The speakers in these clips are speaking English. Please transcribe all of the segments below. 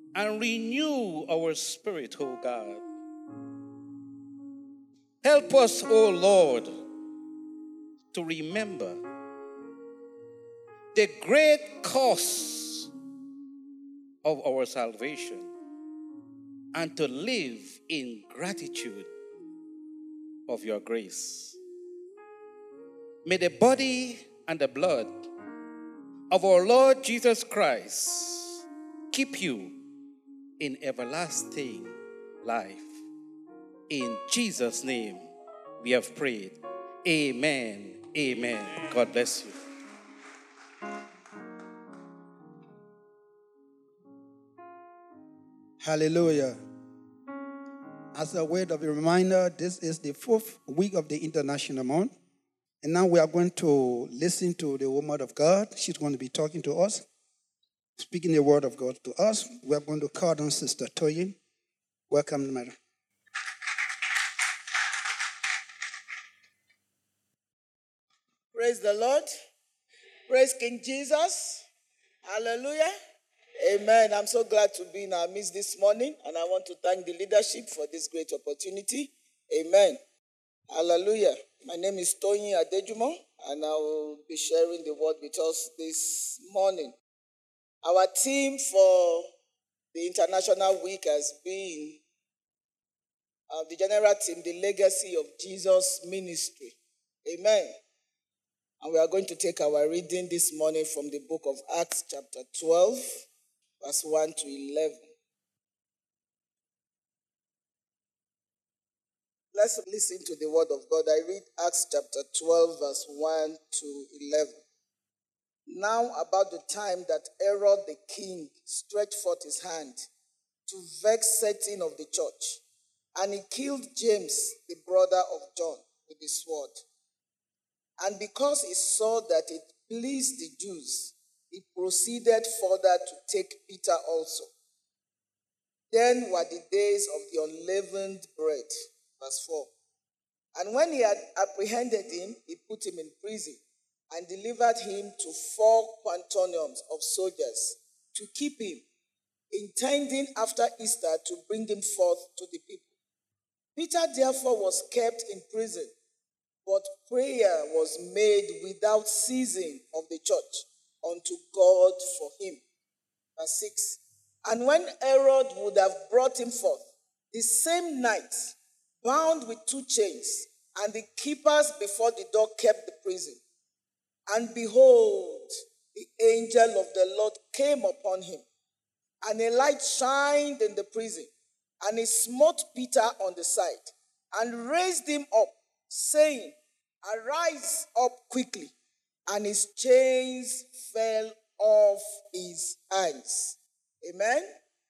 and renew our spirit, O God. Help us, O Lord, to remember the great cause of our salvation and to live in gratitude of your grace. May the body and the blood of our Lord Jesus Christ keep you in everlasting life. In Jesus' name we have prayed. Amen. Amen. God bless you. Hallelujah. As a word of a reminder, this is the 4th week of the International Month. And now we are going to listen to the woman of God. She's going to be talking to us, speaking the word of God to us. We are going to call on Sister Toyin. Welcome, madam. Praise the Lord. Praise King Jesus. Hallelujah. Amen. I'm so glad to be in our midst this morning, and I want to thank the leadership for this great opportunity. Amen. Hallelujah. My name is Toyin Adejumo, and I will be sharing the word with us this morning. Our theme for the International Week has been the general theme, the legacy of Jesus' ministry. Amen. And we are going to take our reading this morning from the book of Acts chapter 12, verse 1 to 11. Let's listen to the word of God. I read Acts chapter 12, verse 1 to 11. Now about the time that Herod the king stretched forth his hand to vex certain of the church, and he killed James, the brother of John, with the sword. And because he saw that it pleased the Jews, he proceeded further to take Peter also. Then were the days of the unleavened bread. Verse 4. And when he had apprehended him, he put him in prison and delivered him to 4 quaternions of soldiers to keep him, intending after Easter to bring him forth to the people. Peter therefore was kept in prison, but prayer was made without ceasing of the church unto God for him. Verse 6. And when Herod would have brought him forth, the same night, bound with 2 chains, and the keepers before the door kept the prison. And behold, the angel of the Lord came upon him, and a light shined in the prison, and he smote Peter on the side, and raised him up, saying, Arise up quickly. And his chains fell off his hands. Amen.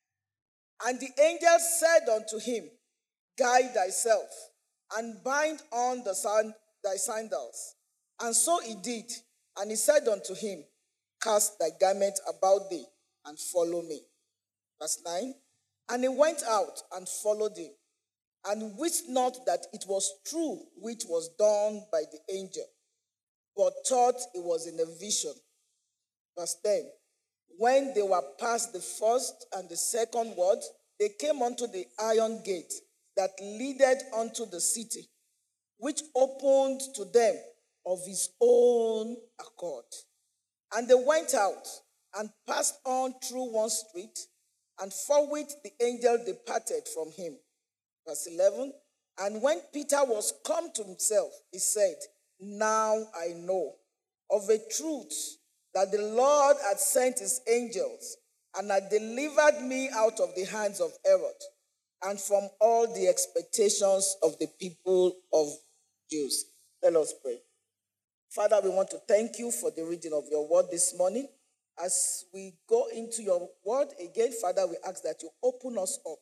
And the angel said unto him, Guide thyself, and bind on thy sandals. And so he did. And he said unto him, Cast thy garment about thee, and follow me. Verse 9. And he went out and followed him, and wist not that it was true which was done by the angel, but thought it was in a vision. Verse 10. When they were past the first and the second ward, they came unto the iron gate that leadeth unto the city, which opened to them of his own accord. And they went out and passed on through one street, and forthwith the angel departed from him. Verse 11. And when Peter was come to himself, he said, Now I know of a truth that the Lord had sent his angels and had delivered me out of the hands of Herod and from all the expectations of the people of Jews. Let us pray. Father, we want to thank you for the reading of your word this morning. As we go into your word again, Father, we ask that you open us up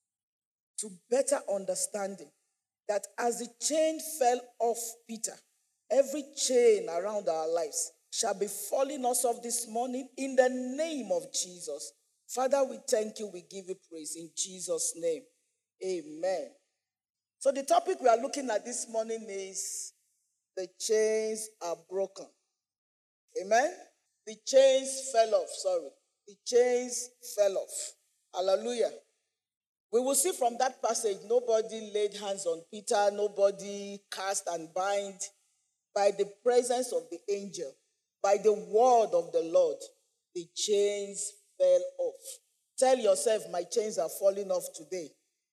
to better understanding that as the chain fell off Peter, every chain around our lives shall be falling us off this morning in the name of Jesus. Father, we thank you. We give you praise in Jesus' name. Amen. So the topic we are looking at this morning is the chains are broken. Amen. The chains fell off. The chains fell off. Hallelujah. We will see from that passage, nobody laid hands on Peter, nobody cast and bind. By the presence of the angel, by the word of the Lord, the chains fell off. Tell yourself, my chains are falling off today.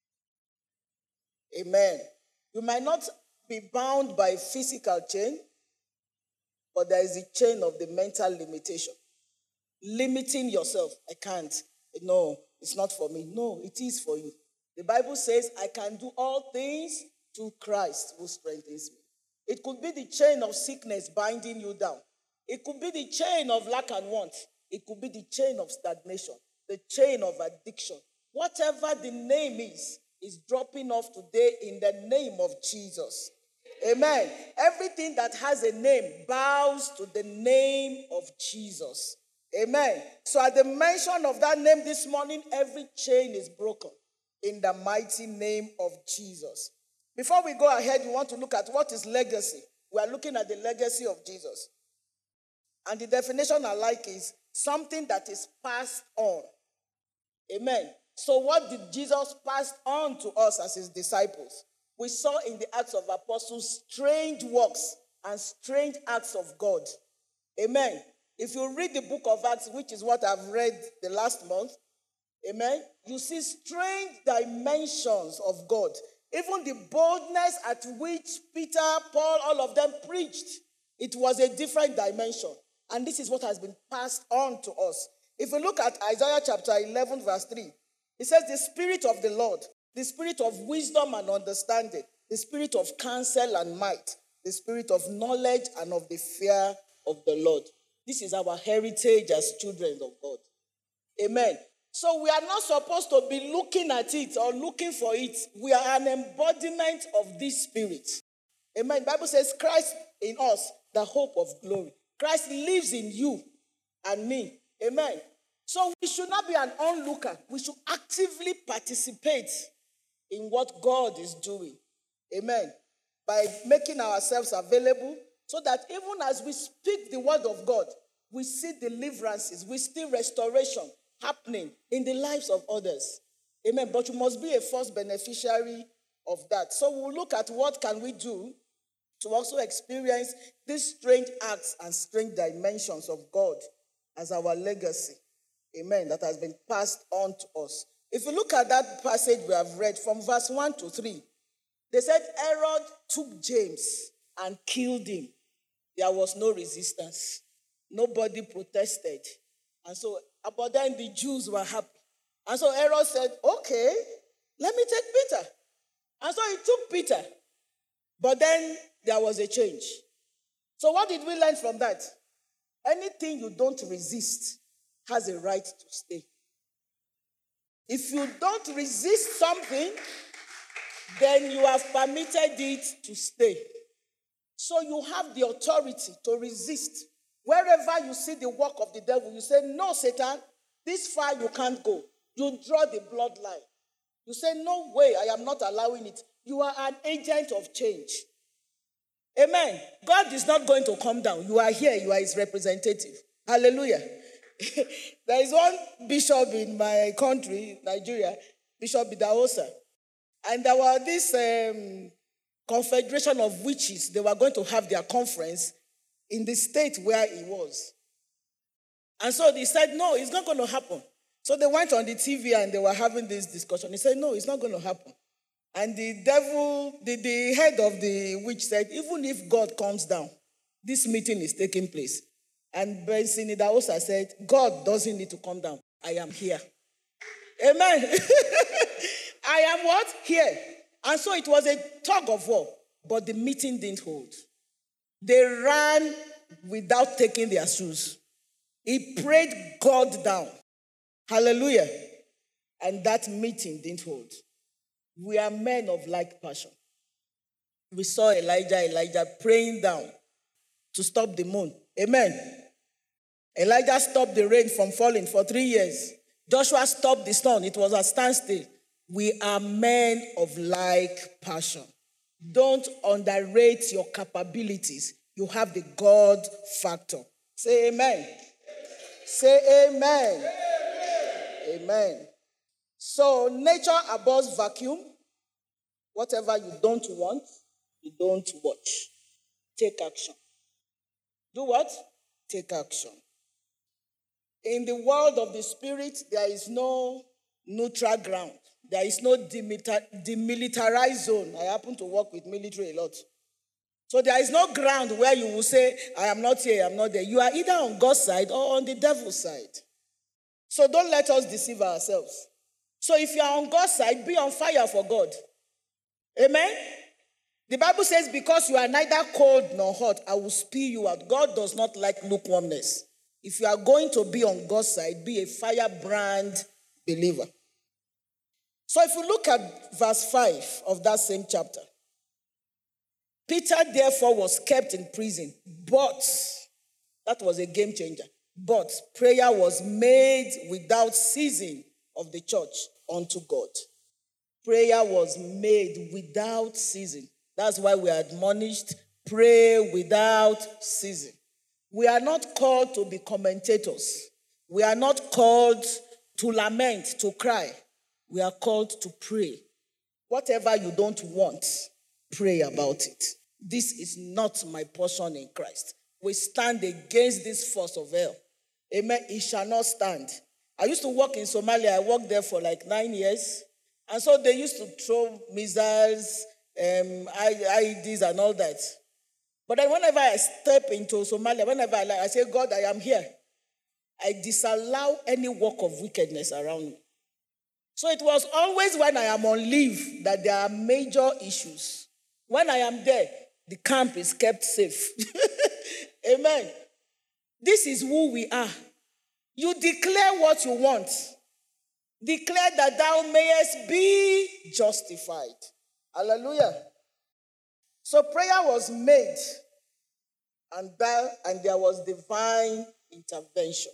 Amen. You might not be bound by a physical chain, but there is a chain of the mental limitation. Limiting yourself. I can't. No, it's not for me. No, it is for you. The Bible says, I can do all things through Christ who strengthens me. It could be the chain of sickness binding you down. It could be the chain of lack and want. It could be the chain of stagnation, the chain of addiction. Whatever the name is dropping off today in the name of Jesus. Amen. Everything that has a name bows to the name of Jesus. Amen. So at the mention of that name this morning, every chain is broken in the mighty name of Jesus. Before we go ahead, we want to look at what is legacy. We are looking at the legacy of Jesus. And the definition I like is something that is passed on. Amen. So what did Jesus pass on to us as his disciples? We saw in the Acts of Apostles strange works and strange acts of God. Amen. If you read the book of Acts, which is what I've read the last month, amen, you see strange dimensions of God. Even the boldness at which Peter, Paul, all of them preached, it was a different dimension. And this is what has been passed on to us. If we look at Isaiah chapter 11, verse 3, it says, the Spirit of the Lord, the Spirit of wisdom and understanding, the Spirit of counsel and might, the Spirit of knowledge and of the fear of the Lord. This is our heritage as children of God. Amen. So we are not supposed to be looking at it or looking for it. We are an embodiment of this Spirit. Amen. The Bible says Christ in us, the hope of glory. Christ lives in you and me. Amen. So we should not be an onlooker. We should actively participate in what God is doing. Amen. By making ourselves available so that even as we speak the word of God, we see deliverances, we see restoration happening in the lives of others. Amen. But you must be a first beneficiary of that. So we'll look at what can we do to also experience these strange acts and strange dimensions of God as our legacy. Amen. That has been passed on to us. If you look at that passage we have read from verse 1 to 3, they said Herod took James and killed him. There was no resistance. Nobody protested. And so, but then the Jews were happy. And so Herod said, okay, let me take Peter. And so he took Peter. But then there was a change. So what did we learn from that? Anything you don't resist has a right to stay. If you don't resist something, then you have permitted it to stay. So you have the authority to resist. Wherever you see the work of the devil, you say, no, Satan, this far you can't go. You draw the bloodline. You say, no way, I am not allowing it. You are an agent of change. Amen. God is not going to come down. You are here. You are his representative. Hallelujah. There is one bishop in my country, Nigeria, Bishop Idahosa. And there were this confederation of witches. They were going to have their conference in the state where he was. And so they said, no, it's not going to happen. So they went on the TV and they were having this discussion. He said, no, it's not going to happen. And the devil, the head of the witch said, even if God comes down, this meeting is taking place. And Benson Idahosa said, God doesn't need to come down. I am here. Amen. I am what? Here. And so it was a tug of war, but the meeting didn't hold. They ran without taking their shoes. He prayed God down. Hallelujah. And that meeting didn't hold. We are men of like passion. We saw Elijah praying down to stop the moon. Amen. Elijah stopped the rain from falling for 3 years. Joshua stopped the sun. It was a standstill. We are men of like passion. Don't underrate your capabilities. You have the God factor. Say amen. Say amen. Amen. So nature abhors vacuum. Whatever you don't want, you don't watch. Take action. Do what? Take action. In the world of the spirit, there is no neutral ground. There is no demilitarized zone. I happen to work with military a lot. So there is no ground where you will say, I am not here, I am not there. You are either on God's side or on the devil's side. So don't let us deceive ourselves. So if you are on God's side, be on fire for God. Amen? The Bible says, because you are neither cold nor hot, I will spew you out. God does not like lukewarmness. If you are going to be on God's side, be a firebrand believer. So if you look at verse 5 of that same chapter, Peter therefore was kept in prison, but, that was a game changer, but prayer was made without ceasing of the church unto God. Prayer was made without ceasing. That's why we are admonished, pray without ceasing. We are not called to be commentators. We are not called to lament, to cry. We are called to pray. Whatever you don't want, pray about it. This is not my portion in Christ. We stand against this force of hell. Amen. It shall not stand. I used to work in Somalia. I worked there for like 9 years. And so they used to throw missiles, IEDs and all that. But then whenever I step into Somalia, I say, God, I am here. I disallow any work of wickedness around me. So it was always when I am on leave that there are major issues. When I am there, the camp is kept safe. Amen. This is who we are. You declare what you want. Declare that thou mayest be justified. Hallelujah. So prayer was made, and there was divine intervention.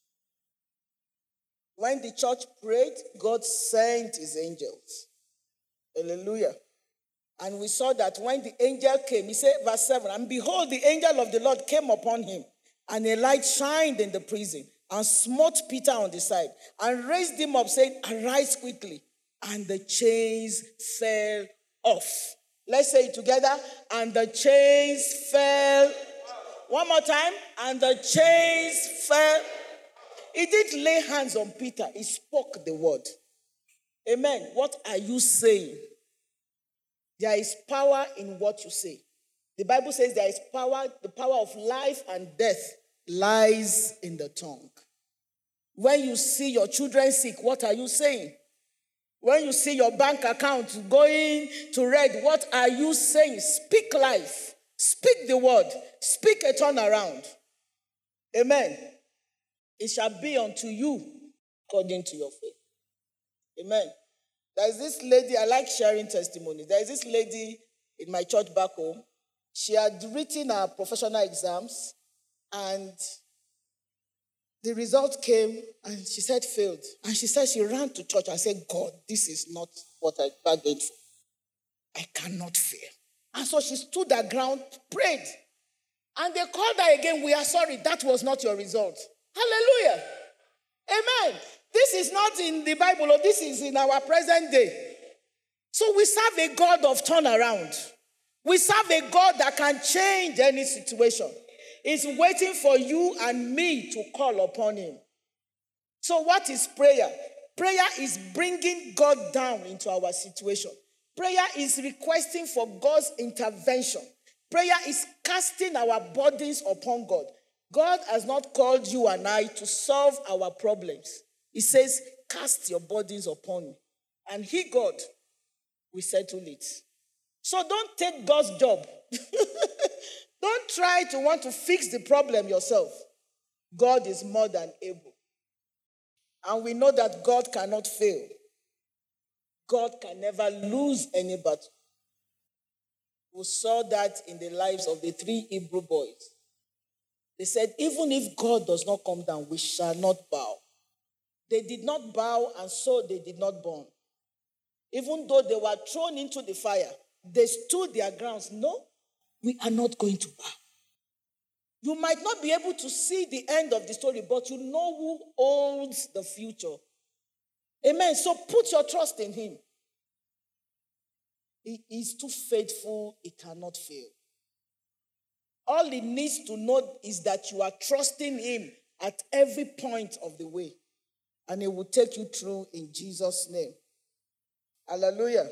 When the church prayed, God sent his angels. Hallelujah. And we saw that when the angel came, he said, verse 7, and behold, the angel of the Lord came upon him, and a light shined in the prison, and smote Peter on the side, and raised him up, saying, arise quickly. And the chains fell off. Let's say it together. And the chains fell. One more time. And the chains fell. He didn't lay hands on Peter. He spoke the word. Amen. What are you saying? There is power in what you say. The Bible says there is power. The power of life and death lies in the tongue. When you see your children sick, what are you saying? When you see your bank account going to red, what are you saying? Speak life. Speak the word. Speak a turnaround. Amen. It shall be unto you according to your faith. Amen. There is this lady, I like sharing testimony. There is this lady in my church back home. She had written her professional exams, and the result came, and she said failed. And she said she ran to church and said, God, this is not what I bargained for. I cannot fail. And so she stood her ground, prayed. And they called her again. We are sorry, that was not your result. Hallelujah. Amen. This is not in the Bible, or this is in our present day. So we serve a God of turnaround. We serve a God that can change any situation. He's waiting for you and me to call upon him. So what is prayer? Prayer is bringing God down into our situation. Prayer is requesting for God's intervention. Prayer is casting our burdens upon God. God has not called you and I to solve our problems. He says, cast your burdens upon me. And he, God, will settle it. So don't take God's job. Don't try to want to fix the problem yourself. God is more than able. And we know that God cannot fail. God can never lose any battle. We saw that in the lives of the 3 Hebrew boys. They said, even if God does not come down, we shall not bow. They did not bow, and so they did not burn. Even though they were thrown into the fire, they stood their grounds. No, we are not going to bow. You might not be able to see the end of the story, but you know who holds the future. Amen. So put your trust in him. He is too faithful, he cannot fail. All he needs to know is that you are trusting him at every point of the way. And he will take you through in Jesus' name. Hallelujah.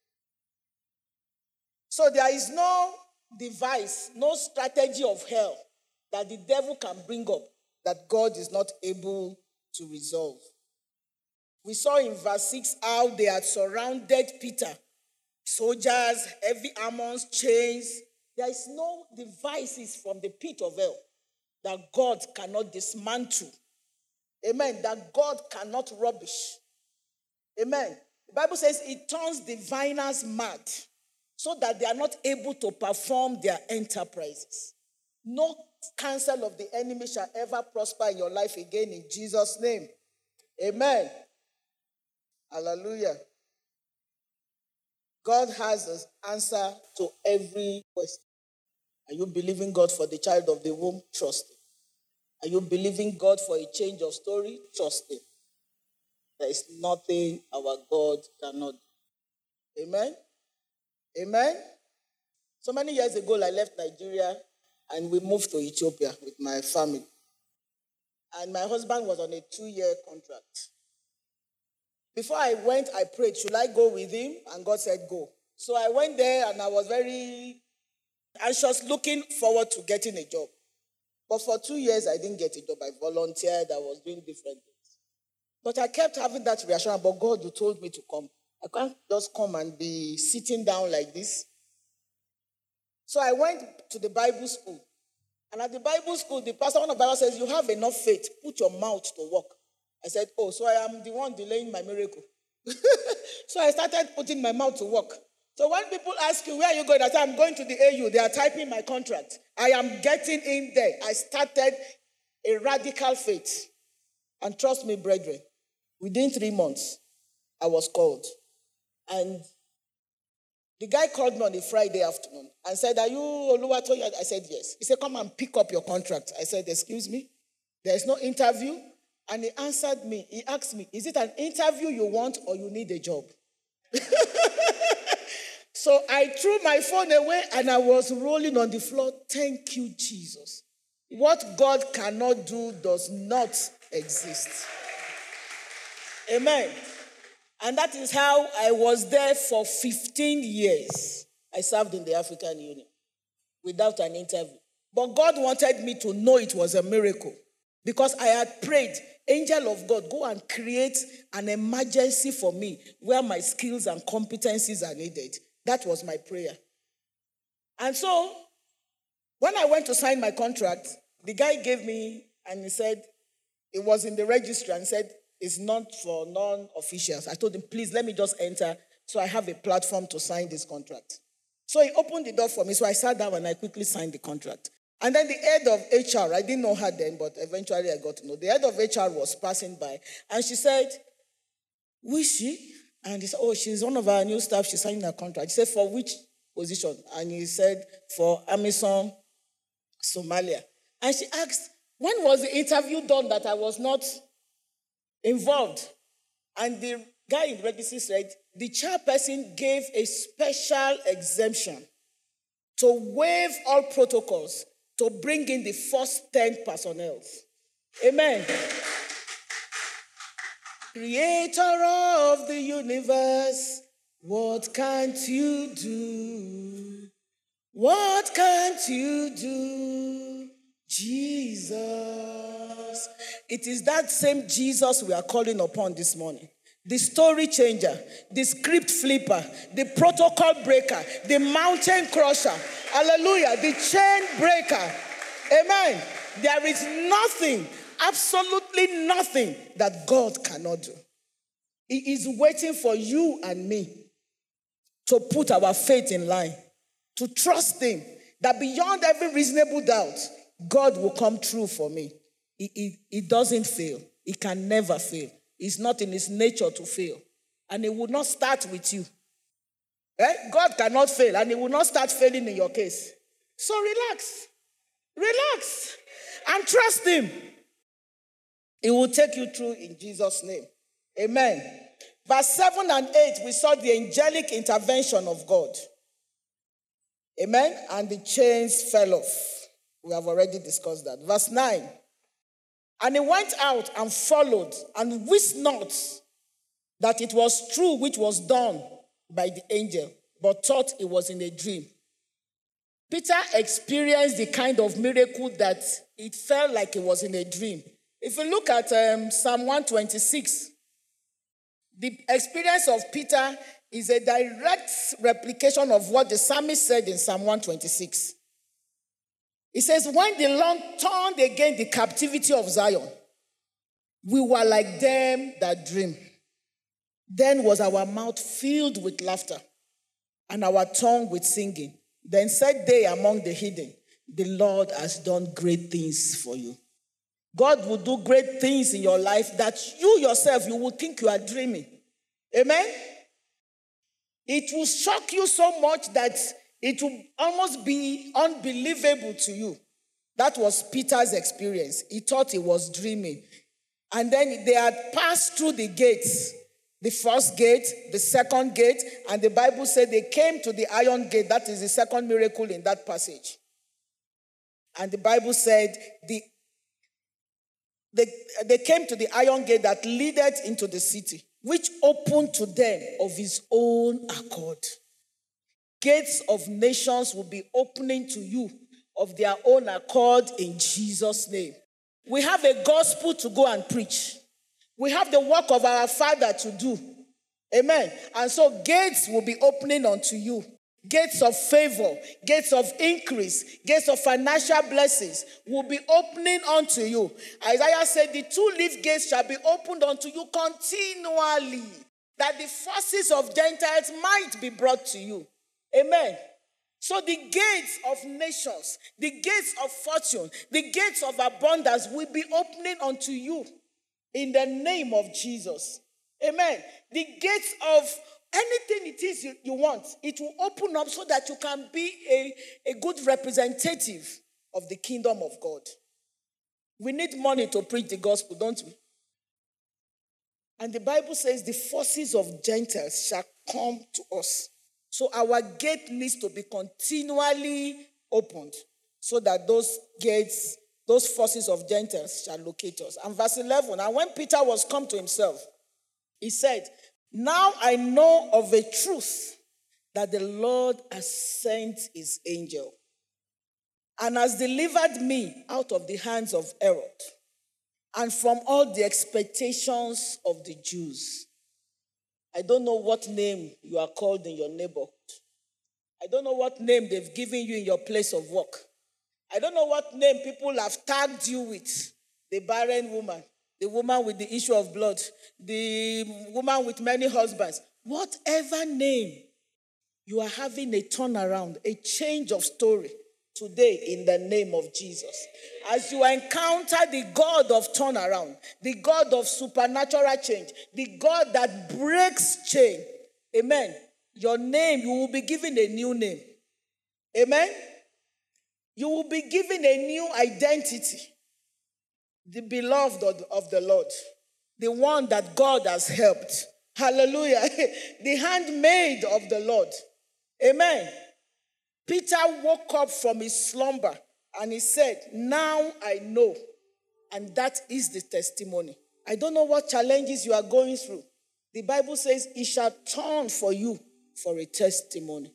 So there is no device, no strategy of hell that the devil can bring up that God is not able to resolve. We saw in verse 6 how they had surrounded Peter. Soldiers, heavy armors, chains. There is no devices from the pit of hell that God cannot dismantle. Amen. That God cannot rubbish. Amen. The Bible says it turns diviners mad so that they are not able to perform their enterprises. No counsel of the enemy shall ever prosper in your life again in Jesus' name. Amen. Hallelujah. God has an answer to every question. Are you believing God for the child of the womb? Trust him. Are you believing God for a change of story? Trust him. There is nothing our God cannot do. Amen? Amen? So many years ago, I left Nigeria and we moved to Ethiopia with my family. And my husband was on a 2-year contract. Before I went, I prayed, should I go with him? And God said, go. So I went there and I was very anxious, looking forward to getting a job. But for 2 years, I didn't get a job. I volunteered. I was doing different things. But I kept having that reassurance, but God, you told me to come. I can't just come and be sitting down like this. So I went to the Bible school. And at the Bible school, the pastor of the Bible says, you have enough faith. Put your mouth to work. I said, oh, so I am the one delaying my miracle. So I started putting my mouth to work. So when people ask you, where are you going? I say, I'm going to the AU. They are typing my contract. I am getting in there. I started a radical faith. And trust me, brethren, within 3 months, I was called. And the guy called me on a Friday afternoon and said, are you Oluwatoyin? I said, yes. He said, come and pick up your contract. I said, excuse me? There is no interview. And he answered me. He asked me, is it an interview you want or you need a job? So I threw my phone away and I was rolling on the floor. Thank you, Jesus. What God cannot do does not exist. Amen. And that is how I was there for 15 years. I served in the African Union without an interview. But God wanted me to know it was a miracle because I had prayed, angel of God, go and create an emergency for me where my skills and competencies are needed. That was my prayer. And so, when I went to sign my contract, the guy gave me, and he said, it was in the registry, and said, it's not for non-officials. I told him, please, let me just enter so I have a platform to sign this contract. So he opened the door for me, so I sat down and I quickly signed the contract. And then the head of HR, I didn't know her then, but eventually I got to know. The head of HR was passing by, and she said, who is she? And he said, oh, she's one of our new staff. She's signing a contract. He said, for which position? And he said, for AMISOM, Somalia. And she asked, when was the interview done that I was not involved? And the guy in the registry said, the chairperson gave a special exemption to waive all protocols to bring in the first 10 personnel. Amen. Creator of the universe, what can't you do? What can't you do, Jesus? It is that same Jesus we are calling upon this morning. The story changer, the script flipper, the protocol breaker, the mountain crusher. Hallelujah. The chain breaker. Amen. There is nothing, absolutely nothing that God cannot do. He is waiting for you and me to put our faith in line, to trust him that beyond every reasonable doubt, God will come true for me. He doesn't fail. He can never fail. It's not in his nature to fail. And he will not start with you. God cannot fail, and he will not start failing in your case. So relax. And trust him. He will take you through in Jesus' name. Amen. Verse 7 and 8, we saw the angelic intervention of God. Amen. And the chains fell off. We have already discussed that. Verse 9. And he went out and followed and wist not that it was true which was done by the angel, but thought it was in a dream. Peter experienced the kind of miracle that it felt like it was in a dream. If you look at Psalm 126, the experience of Peter is a direct replication of what the psalmist said in Psalm 126. He says, when the Lord turned again the captivity of Zion, we were like them that dream. Then was our mouth filled with laughter, and our tongue with singing. Then said they among the hidden, the Lord has done great things for you. God will do great things in your life that you yourself, you will think you are dreaming. Amen? It will shock you so much that it will almost be unbelievable to you. That was Peter's experience. He thought he was dreaming. And then they had passed through the gates. The first gate, the second gate, and the Bible said they came to the iron gate. That is the second miracle in that passage. And the Bible said they came to the iron gate that leadeth into the city, which opened to them of his own accord. Gates of nations will be opening to you of their own accord in Jesus' name. We have a gospel to go and preach. We have the work of our Father to do. Amen. And so gates will be opening unto you. Gates of favor, gates of increase, gates of financial blessings will be opening unto you. Isaiah said, the two-leaf gates shall be opened unto you continually, that the forces of Gentiles might be brought to you. Amen. So the gates of nations, the gates of fortune, the gates of abundance will be opening unto you in the name of Jesus. Amen. The gates of anything it is you want, it will open up so that you can be a good representative of the kingdom of God. We need money to preach the gospel, don't we? And the Bible says the forces of Gentiles shall come to us. So our gate needs to be continually opened so that those gates, those forces of Gentiles shall locate us. And verse 11, and when Peter was come to himself, he said, now I know of a truth that the Lord has sent his angel and has delivered me out of the hands of Herod and from all the expectations of the Jews. I don't know what name you are called in your neighborhood. I don't know what name they've given you in your place of work. I don't know what name people have tagged you with. The barren woman, the woman with the issue of blood, the woman with many husbands. Whatever name, you are having a turnaround, a change of story today in the name of Jesus. As you encounter the God of turnaround, the God of supernatural change, the God that breaks chain, amen, your name, you will be given a new name. Amen? You will be given a new identity. The beloved of the Lord. The one that God has helped. Hallelujah. The handmaid of the Lord. Amen. Peter woke up from his slumber and he said, now I know. And that is the testimony. I don't know what challenges you are going through. The Bible says it shall turn for you for a testimony.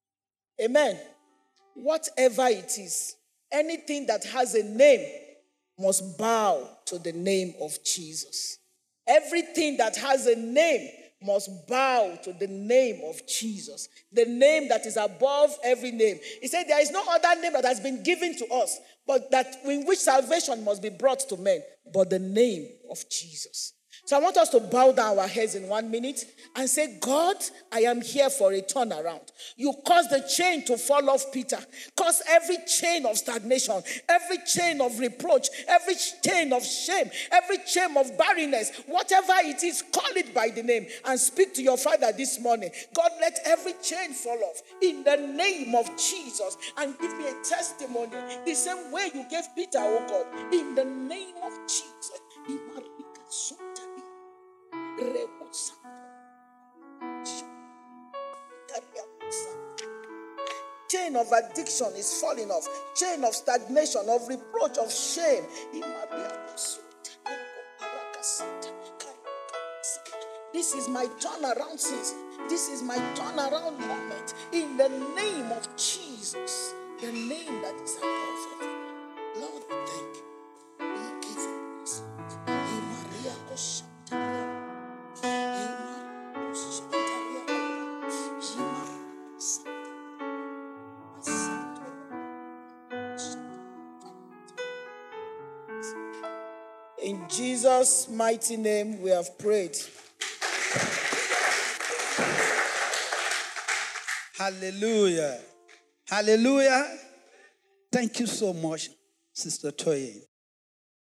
Amen. Whatever it is, anything that has a name must bow to the name of Jesus. Everything that has a name must bow to the name of Jesus. The name that is above every name. He said there is no other name that has been given to us, but that in which salvation must be brought to men, but the name of Jesus. So I want us to bow down our heads in 1 minute and say, God, I am here for a turnaround. You caused the chain to fall off Peter. Cause every chain of stagnation, every chain of reproach, every chain of shame, every chain of barrenness, whatever it is, call it by the name and speak to your Father this morning. God, let every chain fall off in the name of Jesus and give me a testimony the same way you gave Peter, oh God, in the name of Jesus. Chain of addiction is falling off. Chain of stagnation, of reproach, of shame. This is my turnaround season. This is my turnaround moment. In the name of Jesus, the name that is above every name. Lord, we thank you. We give you praise. In Jesus' mighty name, we have prayed. Hallelujah. Hallelujah. Thank you so much, Sister Toyin.